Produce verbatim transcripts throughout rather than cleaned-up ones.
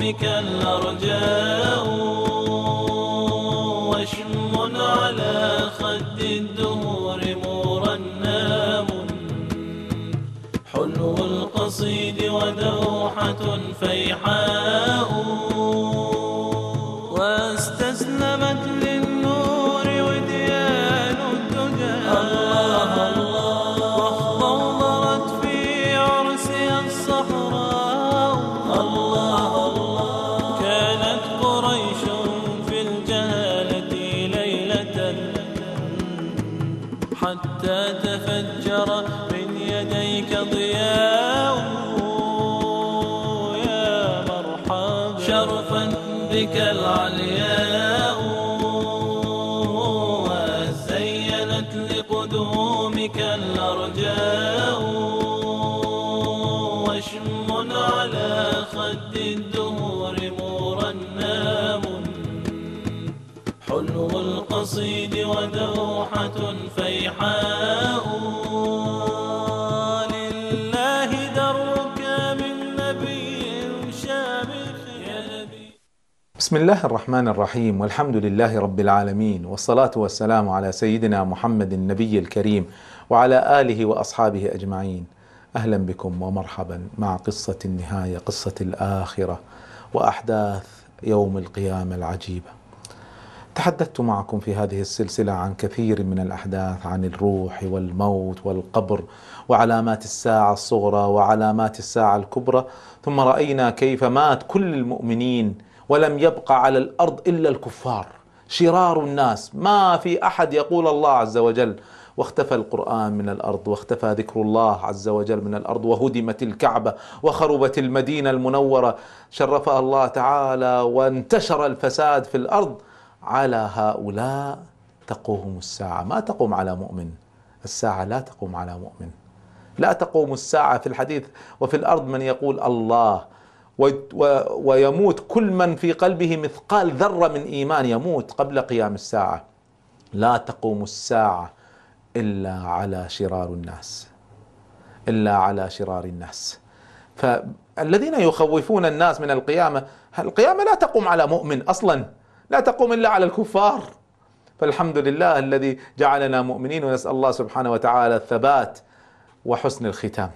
قدومك الأرجاء، وشم على خد الدهور مرنام، حلو القصيد ودوحة فيحاء، واستسلمت للنور وديان الدجى، الله الله، واخضرت في عرسها الصحراء، الله الله. كانت قريش في الجهالة ليلة حتى تفجر من يديك ضياء، يا مرحبا شرفا بك العلياء، وزينت لقدومك الأرجاء، وشم على خد الدهور مرنام، حلو القصيد ودوحة فيحاء، لله درك من نبي شامخ يا نبي. بسم الله الرحمن الرحيم، والحمد لله رب العالمين، والصلاة والسلام على سيدنا محمد النبي الكريم وعلى آله وأصحابه أجمعين. أهلا بكم ومرحبا مع قصة النهاية، قصة الآخرة وأحداث يوم القيامة العجيبة. تحدثت معكم في هذه السلسلة عن كثير من الأحداث، عن الروح والموت والقبر وعلامات الساعة الصغرى وعلامات الساعة الكبرى، ثم رأينا كيف مات كل المؤمنين ولم يبقى على الأرض إلا الكفار، شرار الناس، ما في أحد يقول الله عز وجل، واختفى القرآن من الأرض، واختفى ذكر الله عز وجل من الأرض، وهدمت الكعبة وخربت المدينة المنورة شرفها الله تعالى، وانتشر الفساد في الأرض. على هؤلاء تقوم الساعة، ما تقوم على مؤمن. الساعة لا تقوم على مؤمن، لا تقوم الساعة. في الحديث وفي الأرض من يقول الله، ويموت كل من في قلبه مثقال ذرة من إيمان، يموت قبل قيام الساعة. لا تقوم الساعة إلا على شرار الناس، إلا على شرار الناس. فالذين يخوفون الناس من القيامة، القيامة لا تقوم على مؤمن أصلا، لا تقوم إلا على الكفار. فالحمد لله الذي جعلنا مؤمنين، ونسأل الله سبحانه وتعالى الثبات وحسن الختام.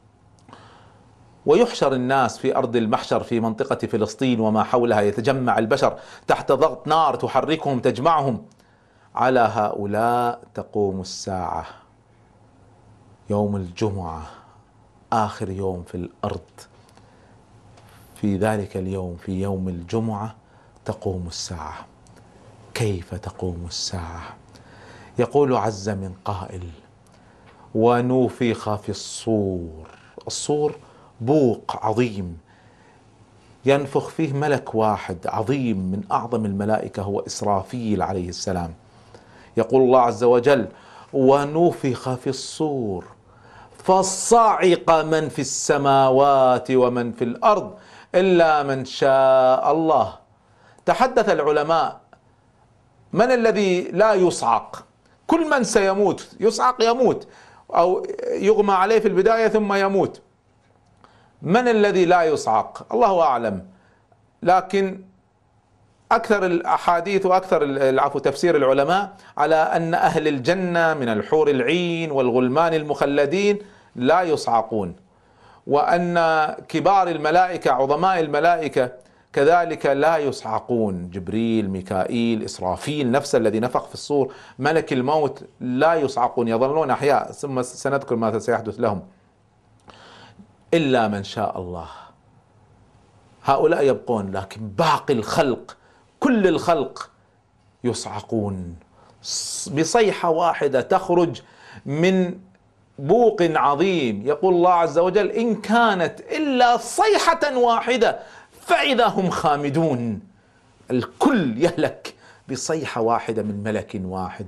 ويحشر الناس في أرض المحشر في منطقة فلسطين وما حولها، يتجمع البشر تحت ضغط نار تحركهم تجمعهم. على هؤلاء تقوم الساعة يوم الجمعة، آخر يوم في الأرض. في ذلك اليوم، في يوم الجمعة، تقوم الساعة. كيف تقوم الساعة؟ يقول عز من قائل: ونفخ في الصور. الصور بوق عظيم ينفخ فيه ملك واحد عظيم من أعظم الملائكة، هو إسرافيل عليه السلام. يقول الله عز وجل: ونفخ في الصور فصعق من في السماوات ومن في الأرض إلا من شاء الله. تحدث العلماء: من الذي لا يصعق؟ كل من سيموت يصعق، يموت أو يغمى عليه في البداية ثم يموت. من الذي لا يصعق؟ الله أعلم. لكن أكثر الأحاديث وأكثر العفو تفسير العلماء على أن أهل الجنة من الحور العين والغلمان المخلدين لا يصعقون، وأن كبار الملائكة عظماء الملائكة كذلك لا يصعقون. جبريل، ميكائيل، إسرافيل نفسه الذي نفخ في الصور، ملك الموت، لا يصعقون، يظلون أحياء، ثم سنذكر ماذا سيحدث لهم. إلا من شاء الله، هؤلاء يبقون، لكن باقي الخلق، كل الخلق يصعقون بصيحة واحدة تخرج من بوق عظيم. يقول الله عز وجل: إن كانت إلا صيحة واحدة فإذا هم خامدون. الكل يهلك بصيحة واحدة من ملك واحد.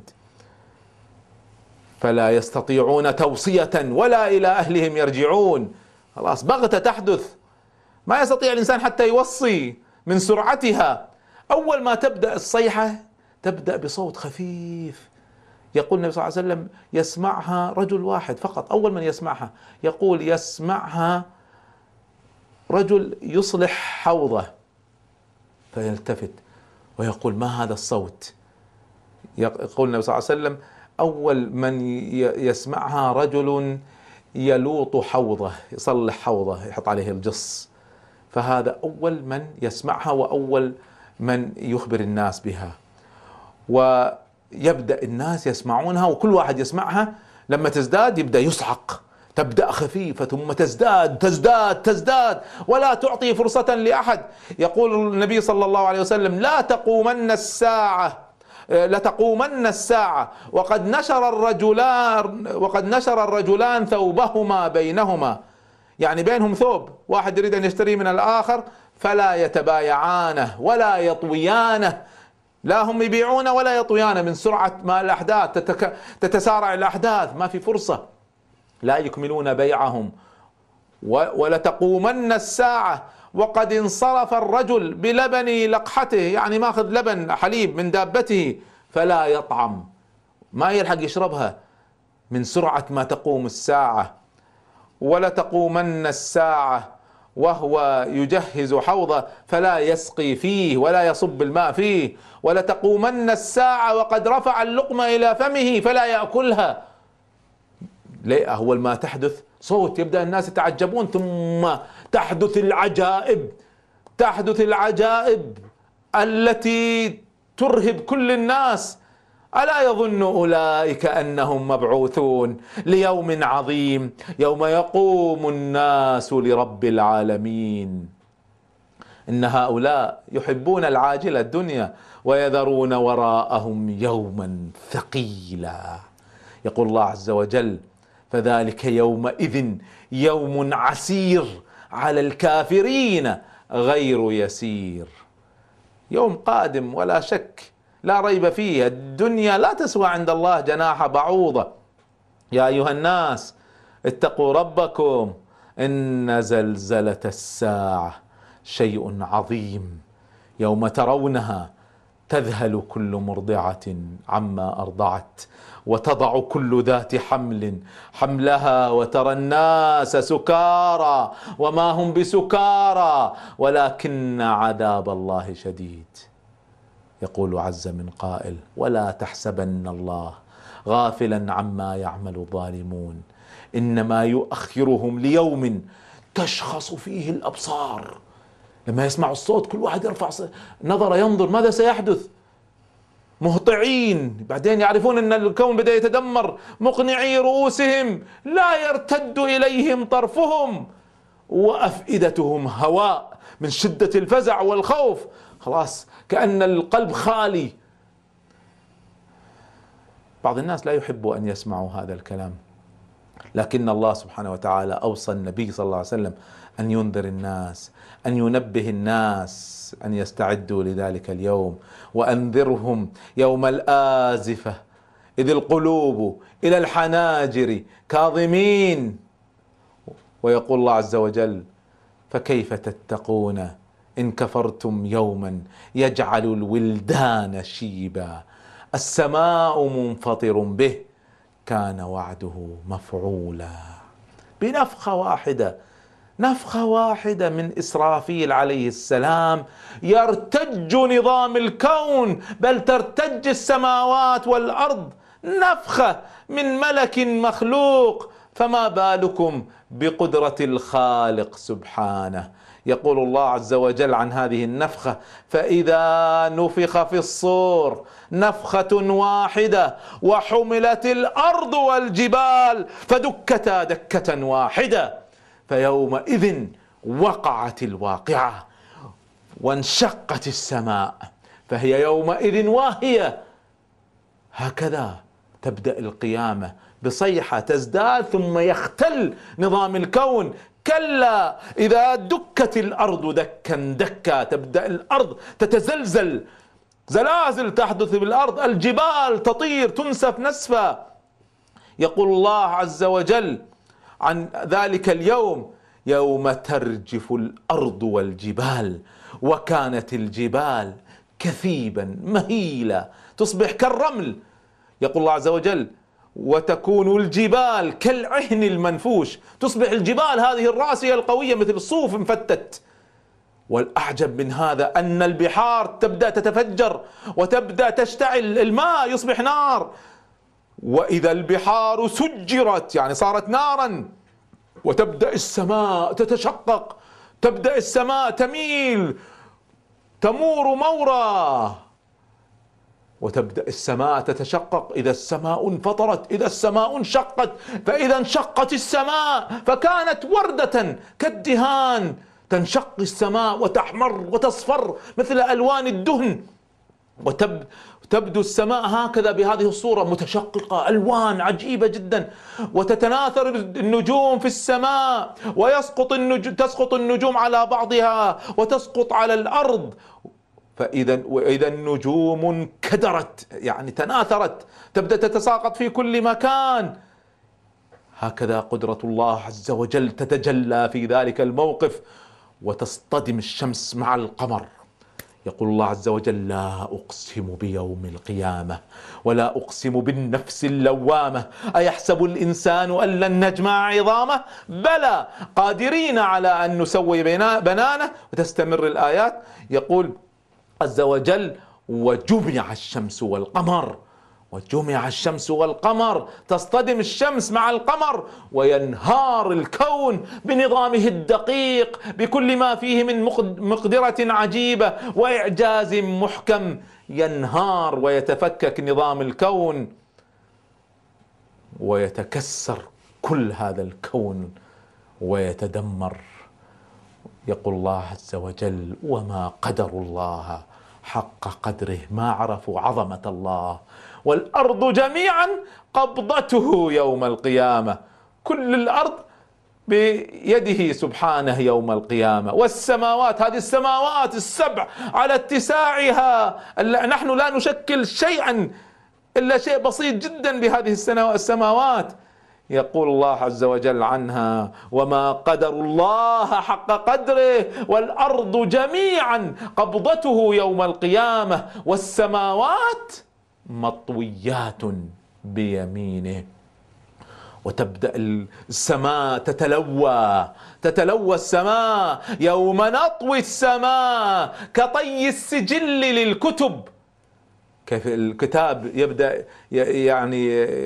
فلا يستطيعون توصية ولا إلى أهلهم يرجعون. خلاص بغتة تحدث، ما يستطيع الإنسان حتى يوصي من سرعتها. أول ما تبدأ الصيحة تبدأ بصوت خفيف، يقول النبي صلى الله عليه وسلم: يسمعها رجل واحد فقط. أول من يسمعها، يقول يسمعها رجل يصلح حوضه، فيلتفت ويقول: ما هذا الصوت؟ يقول النبي صلى الله عليه وسلم: أول من يسمعها رجل يلوط حوضه، يصلح حوضه، يحط عليه الجص، فهذا أول من يسمعها وأول من يخبر الناس بها. ويبدأ الناس يسمعونها، وكل واحد يسمعها لما تزداد يبدأ يصعق، تبدأ خفيفة ثم تزداد تزداد تزداد ولا تعطي فرصة لأحد. يقول النبي صلى الله عليه وسلم: لا تقومن الساعة لتقومن الساعة وقد نشر الرجلان وقد نشر الرجلان ثوبهما بينهما، يعني بينهم ثوب، واحد يريد أن يشتري من الآخر فلا يتبايعانه ولا يطويانه، لا هم يبيعون ولا يطويانه من سرعة ما الأحداث تتك... تتسارع الأحداث، ما في فرصة، لا يكملون بيعهم. ولتقومن الساعة وقد انصرف الرجل بلبن لقحته، يعني ماخذ لبن حليب من دابته فلا يطعم، ما يلحق يشربها من سرعة ما تقوم الساعة. ولتقومن الساعة وهو يجهز حوضه فلا يسقي فيه ولا يصب الماء فيه. ولتقومن الساعة وقد رفع اللقمة إلى فمه فلا يأكلها. ليه؟ أول ما تحدث صوت يبدأ الناس يتعجبون، ثم تحدث العجائب، تحدث العجائب التي ترهب كل الناس. ألا يظن أولئك أنهم مبعوثون ليوم عظيم يوم يقوم الناس لرب العالمين. إن هؤلاء يحبون العاجلة الدنيا ويذرون وراءهم يوما ثقيلا. يقول الله عز وجل: فذلك يومئذ يوم عسير على الكافرين غير يسير. يوم قادم ولا شك، لا ريب فيه. الدنيا لا تسوى عند الله جناح بعوضة. يا أيها الناس اتقوا ربكم إن زلزلة الساعة شيء عظيم يوم ترونها تذهل كل مرضعة عما أرضعت وتضع كل ذات حمل حملها وترى الناس سكارى وما هم بسكارى ولكن عذاب الله شديد. يقول عز من قائل: ولا تحسبن الله غافلا عما يعمل الظالمون إنما يؤخرهم ليوم تشخص فيه الأبصار. لما يسمع الصوت كل واحد يرفع نظره ينظر ماذا سيحدث، مهطعين، بعدين يعرفون أن الكون بدأ يتدمر، مقنعي رؤوسهم لا يرتد إليهم طرفهم وأفئدتهم هواء من شدة الفزع والخوف، خلاص كأن القلب خالي. بعض الناس لا يحبوا أن يسمعوا هذا الكلام، لكن الله سبحانه وتعالى أوصى النبي صلى الله عليه وسلم أن ينذر الناس، أن ينبه الناس أن يستعدوا لذلك اليوم. وأنذرهم يوم الآزفة إذ القلوب إلى الحناجر كاظمين. ويقول الله عز وجل: فكيف تتقون إن كفرتم يوما يجعل الولدان شيبا السماء منفطر به كان وعده مفعولا. بنفخة واحدة، نفخة واحدة من إسرافيل عليه السلام يرتج نظام الكون، بل ترتج السماوات والأرض. نفخة من ملك مخلوق، فما بالكم بقدرة الخالق سبحانه. يقول الله عز وجل عن هذه النفخة: فإذا نفخ في الصور نفخة واحدة وحملت الأرض والجبال فدكتا دكة واحدة فيومئذ وقعت الواقعة وانشقت السماء فهي يومئذ واهية. هكذا تبدأ القيامة بصيحة تزداد ثم يختل نظام الكون. كلا إذا دكت الأرض دكا دكا، تبدأ الأرض تتزلزل، زلازل تحدث بالأرض، الجبال تطير تنسف نسفا. يقول الله عز وجل عن ذلك اليوم: يوم ترجف الأرض والجبال وكانت الجبال كثيبا مهيلا تصبح كالرمل. يقول الله عز وجل: وتكون الجبال كالعهن المنفوش، تصبح الجبال هذه الراسية القوية مثل الصوف مفتت. والأعجب من هذا أن البحار تبدأ تتفجر وتبدأ تشتعل، الماء يصبح نار. وإذا البحار سجرت يعني صارت نارا، وتبدأ السماء تتشقق، تبدأ السماء تميل تمور مورا، وتبدأ السماء تتشقق. إذا السماء انفطرت، إذا السماء انشقت، فإذا انشقت السماء فكانت وردة كالدهان، تنشق السماء وتحمر وتصفر مثل ألوان الدهن، وتبدو السماء هكذا بهذه الصورة متشققة، ألوان عجيبة جدا، وتتناثر النجوم في السماء، ويسقط النجوم تسقط النجوم على بعضها وتسقط على الأرض. فإذا وإذا النجوم انكدرت يعني تناثرت، تبدأ تتساقط في كل مكان. هكذا قدرة الله عز وجل تتجلى في ذلك الموقف، وتصطدم الشمس مع القمر. يقول الله عز وجل: لا أقسم بيوم القيامة ولا أقسم بالنفس اللوامة أيحسب الإنسان أن لن نجمع عظامه بلى قادرين على أن نسوي بنانه. وتستمر الآيات، يقول عز وجل: وجمع الشمس والقمر، وجمع الشمس والقمر، تصطدم الشمس مع القمر وينهار الكون بنظامه الدقيق بكل ما فيه من مقدرة عجيبة وإعجاز محكم، ينهار ويتفكك نظام الكون ويتكسر كل هذا الكون ويتدمر. يقول الله عز وجل: وما قدروا الله حق قدره، ما عرفوا عظمة الله. والأرض جميعا قبضته يوم القيامة، كل الأرض بيده سبحانه يوم القيامة. والسماوات، هذه السماوات السبع على اتساعها، نحن لا نشكل شيئا إلا شيء بسيط جدا بهذه السماوات. يقول الله عز وجل عنها: وما قدروا الله حق قدره، والأرض جميعا قبضته يوم القيامة، والسماوات مطويات بيمينه. وتبدأ السماء تتلوى، تتلوى السماء يوم نطوي السماء كطي السجل للكتب. كيف الكتاب يبدأ يعني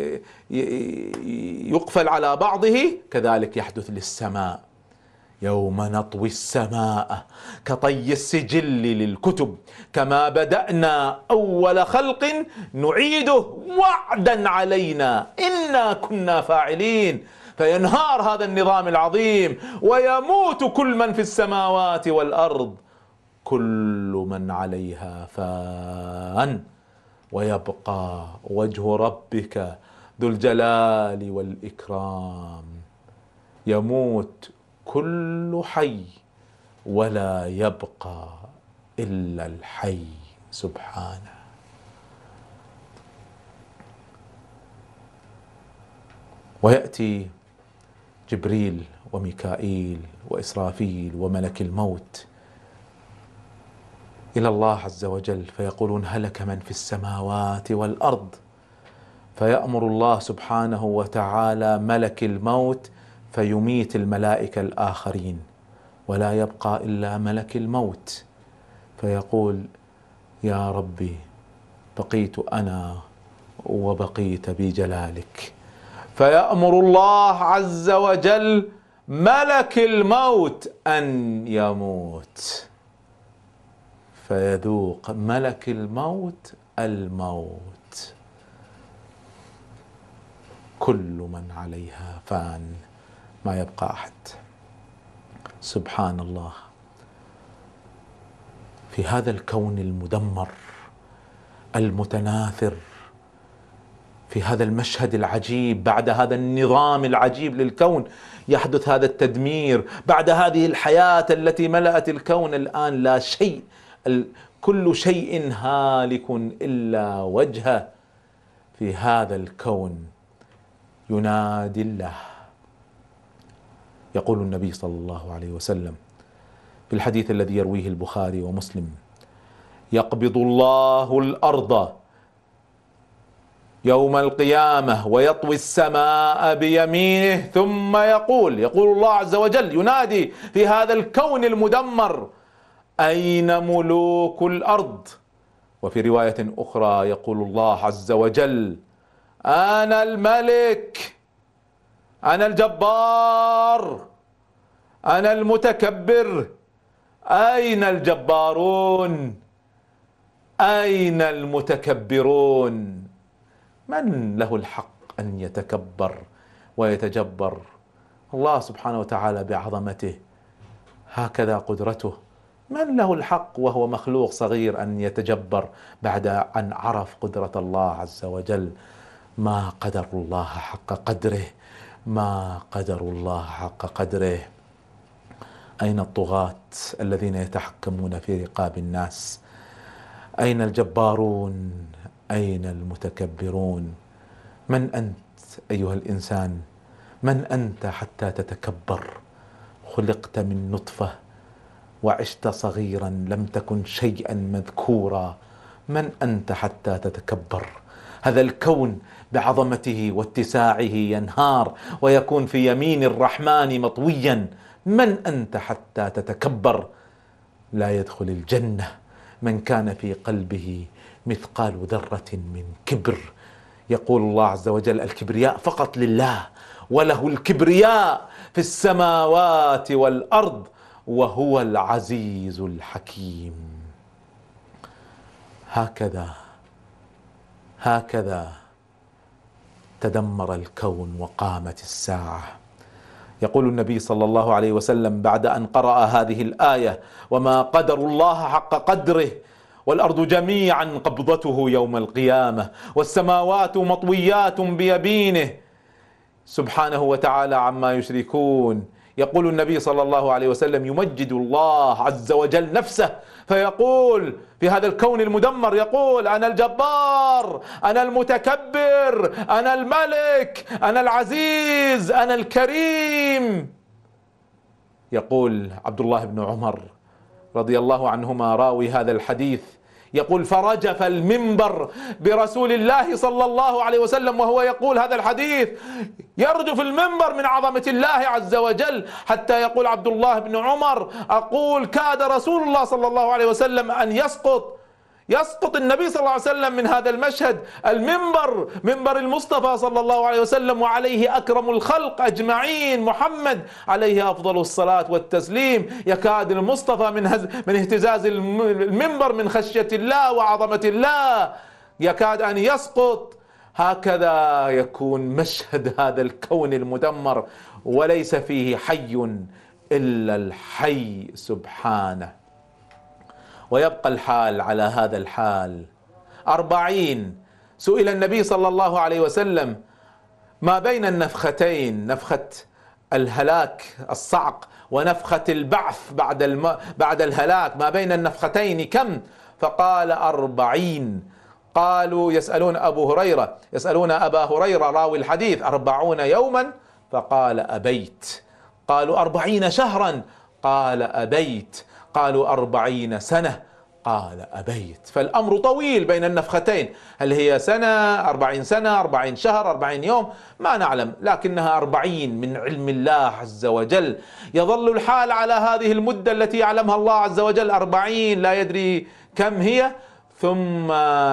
يقفل على بعضه، كذلك يحدث للسماء يوم نطوي السماء كطي السجل للكتب كما بدأنا أول خلق نعيده وعدا علينا إنا كنا فاعلين. فينهار هذا النظام العظيم ويموت كل من في السماوات والأرض، كل من عليها فان، ويبقى وجه ربك ذو الجلال والإكرام. يموت كل حي ولا يبقى إلا الحي سبحانه. ويأتي جبريل وميكائيل وإسرافيل وملك الموت إلى الله عز وجل فيقولون: هلك من في السماوات والأرض. فيأمر الله سبحانه وتعالى ملك الموت فيميت الملائكة الآخرين، ولا يبقى إلا ملك الموت، فيقول: يا ربي بقيت أنا وبقيت بجلالك. فيأمر الله عز وجل ملك الموت أن يموت، فيذوق ملك الموت الموت. كل من عليها فان، ما يبقى أحد. سبحان الله. في هذا الكون المدمر المتناثر، في هذا المشهد العجيب، بعد هذا النظام العجيب للكون يحدث هذا التدمير، بعد هذه الحياة التي ملأت الكون، الآن لا شيء، كل شيء هالك إلا وجهه. في هذا الكون ينادي الله. يقول النبي صلى الله عليه وسلم في الحديث الذي يرويه البخاري ومسلم: يقبض الله الأرض يوم القيامة ويطوي السماء بيمينه ثم يقول يقول الله عز وجل ينادي في هذا الكون المدمر: أين ملوك الأرض؟ وفي رواية أخرى يقول الله عز وجل: أنا الملك، أنا الجبار، أنا المتكبر. أين الجبارون؟ أين المتكبرون؟ من له الحق أن يتكبر ويتجبر؟ الله سبحانه وتعالى بعظمته، هكذا قدرته، من له الحق وهو مخلوق صغير أن يتجبر بعد أن عرف قدرة الله عز وجل؟ ما قدر الله حق قدره، ما قدر الله حق قدره. أين الطغاة الذين يتحكمون في رقاب الناس؟ أين الجبارون؟ أين المتكبرون؟ من أنت أيها الإنسان؟ من أنت حتى تتكبر؟ خلقت من نطفة وعشت صغيرا، لم تكن شيئا مذكورا. من أنت حتى تتكبر؟ هذا الكون بعظمته واتساعه ينهار ويكون في يمين الرحمن مطويا. من أنت حتى تتكبر؟ لا يدخل الجنة من كان في قلبه مثقال ذرة من كبر. يقول الله عز وجل: الكبرياء فقط لله، وله الكبرياء في السماوات والأرض، وهو العزيز الحكيم. هكذا هكذا تدمر الكون وقامت الساعة. يقول النبي صلى الله عليه وسلم بعد أن قرأ هذه الآية: وما قدر الله حق قدره، والأرض جميعا قبضته يوم القيامة، والسماوات مطويات بيمينه سبحانه وتعالى عما يشركون. يقول النبي صلى الله عليه وسلم: يمجد الله عز وجل نفسه فيقول في هذا الكون المدمر، يقول: أنا الجبار، أنا المتكبر، أنا الملك، أنا العزيز، أنا الكريم. يقول عبد الله بن عمر رضي الله عنهما راوي هذا الحديث، يقول: فرجف المنبر برسول الله صلى الله عليه وسلم وهو يقول هذا الحديث، يرجف المنبر من عظمة الله عز وجل، حتى يقول عبد الله بن عمر: أقول كاد رسول الله صلى الله عليه وسلم أن يسقط يسقط النبي صلى الله عليه وسلم من هذا المشهد. المنبر منبر المصطفى صلى الله عليه وسلم، وعليه أكرم الخلق أجمعين محمد عليه أفضل الصلاة والتسليم. يكاد المصطفى من, هز من اهتزاز المنبر من خشية الله وعظمة الله يكاد أن يسقط. هكذا يكون مشهد هذا الكون المدمر، وليس فيه حي إلا الحي سبحانه. ويبقى الحال على هذا الحال أربعين. سئل النبي صلى الله عليه وسلم: ما بين النفختين، نفخة الهلاك الصعق ونفخة البعث بعد الم... بعد الهلاك، ما بين النفختين كم؟ فقال: أربعين. قالوا يسألون أبو هريرة يسألون أبا هريرة راوي الحديث: أربعون يوما؟ فقال: أبيت. قالوا: أربعين شهرا؟ قال: أبيت. قالوا: أربعين سنة؟ قال: أبيت. فالأمر طويل بين النفختين، هل هي سنة، أربعين سنة، أربعين شهر، أربعين يوم؟ ما نعلم، لكنها أربعين من علم الله عز وجل. يظل الحال على هذه المدة التي يعلمها الله عز وجل، أربعين لا يدري كم هي، ثم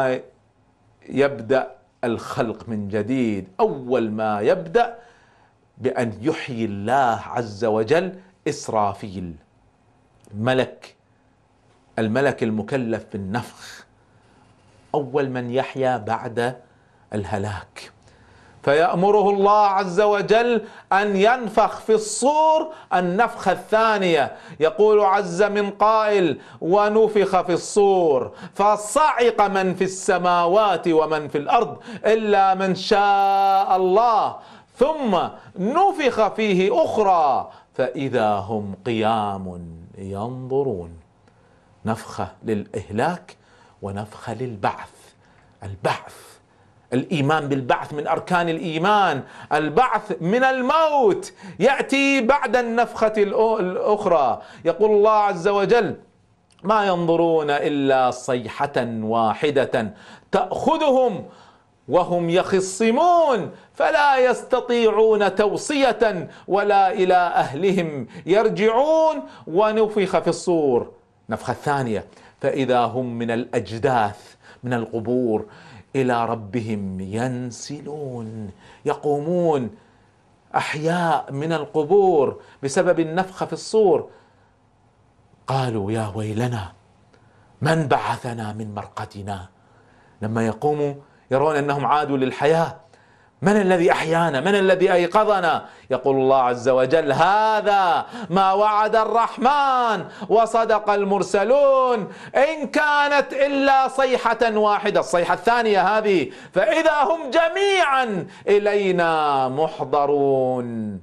يبدأ الخلق من جديد. أول ما يبدأ بأن يحيي الله عز وجل إسرافيل، ملك الملك المكلف بالنفخ، أول من يحيا بعد الهلاك، فيأمره الله عز وجل أن ينفخ في الصور النفخة الثانية. يقول عز من قائل: ونفخ في الصور فصعق من في السماوات ومن في الأرض إلا من شاء الله، ثم نفخ فيه أخرى فإذا هم قيام ينظرون. نفخة للإهلاك ونفخة للبعث. البعث، الإيمان بالبعث من أركان الإيمان. البعث من الموت يأتي بعد النفخة الأخرى. يقول الله عز وجل: ما ينظرون إلا صيحة واحدة تأخذهم وهم يخصمون فلا يستطيعون توصية ولا إلى أهلهم يرجعون ونفخ في الصور. النفخة الثانية فإذا هم من الأجداث من القبور إلى ربهم ينسلون، يقومون أحياء من القبور بسبب النفخة في الصور. قالوا يا ويلنا من بعثنا من مرقدنا. لما يقوموا يرون أنهم عادوا للحياة، من الذي أحيانا؟ من الذي أيقظنا؟ يقول الله عز وجل هذا ما وعد الرحمن وصدق المرسلون إن كانت إلا صيحة واحدة. الصيحة الثانية هذه فإذا هم جميعا إلينا محضرون.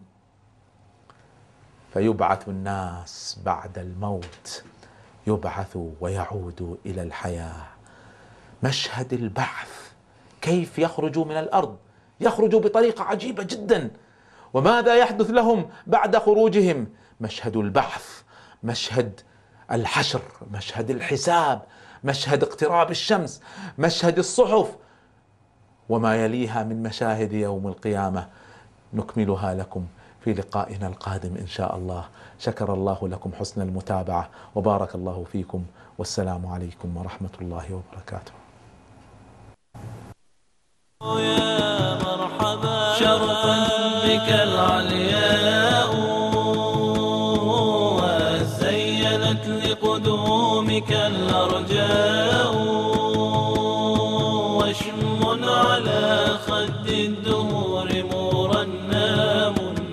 فيبعث الناس بعد الموت، يبعثوا ويعودوا إلى الحياة. مشهد البعث، كيف يخرجوا من الأرض؟ يخرجوا بطريقة عجيبة جدا. وماذا يحدث لهم بعد خروجهم؟ مشهد البعث، مشهد الحشر، مشهد الحساب، مشهد اقتراب الشمس، مشهد الصحف، وما يليها من مشاهد يوم القيامة. نكملها لكم في لقائنا القادم إن شاء الله. شكر الله لكم حسن المتابعة وبارك الله فيكم، والسلام عليكم ورحمة الله وبركاته. يا مرحبا شرفا بك العلياء، وزينت لقدومك الأرجاء، وشم على خد الدهور مرنام،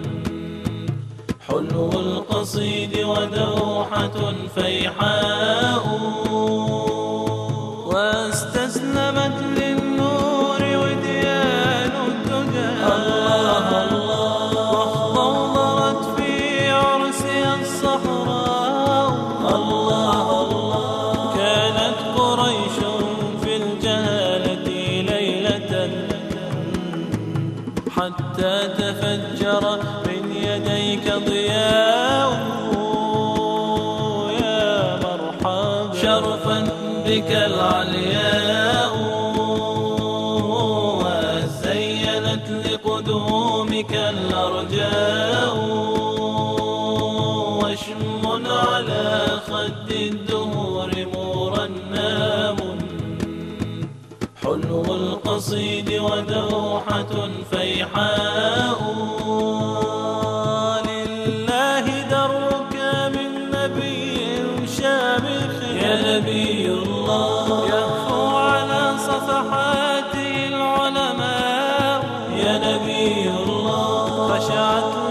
حلو القصيد ودوحة فيحاء، واستسلمت للنور وديان الدجى، الله الله، واخضرت في عرسها الصحراء، الله الله، كانت قريش في الجهالة ليلة حتى تفجر من يديك ضياء. يا مرحبا شرفا بك العلياء، وزينت لقدومك الأرجاء، وشم على خد الدهور مرنام، حلو القصيد ودوحة فيحاء. لله درك من نبي شامخ، يا نبي الله، يهفو على صفحاته العلماء، يا نبي الله، خشعت